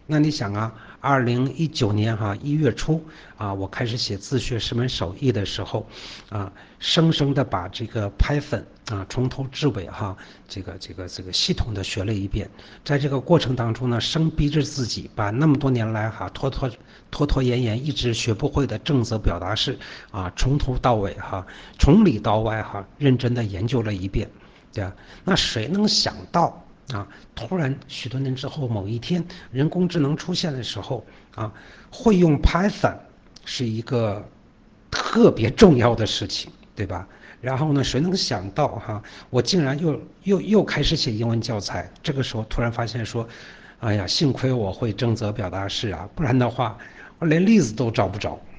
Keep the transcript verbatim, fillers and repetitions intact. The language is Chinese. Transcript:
那你想啊，二零一九年哈、一月初啊，我开始写自学十门手艺的时候，啊，生生的把这个 Python 啊从头至尾哈、这个这个这个系统的学了一遍。在这个过程当中呢，生逼着自己把那么多年来哈、拖拖拖拖延延一直学不会的正则表达式啊，从头到尾哈、从里到外哈、认真的研究了一遍，对吧？那谁能想到？啊，突然许多年之后，某一天人工智能出现的时候，啊，会用 Python 是一个特别重要的事情，对吧？然后呢，谁能想到哈、啊，我竟然又又又开始写英文教材。这个时候突然发现说，哎呀，幸亏我会正则表达式啊，不然的话，我连例子都找不着。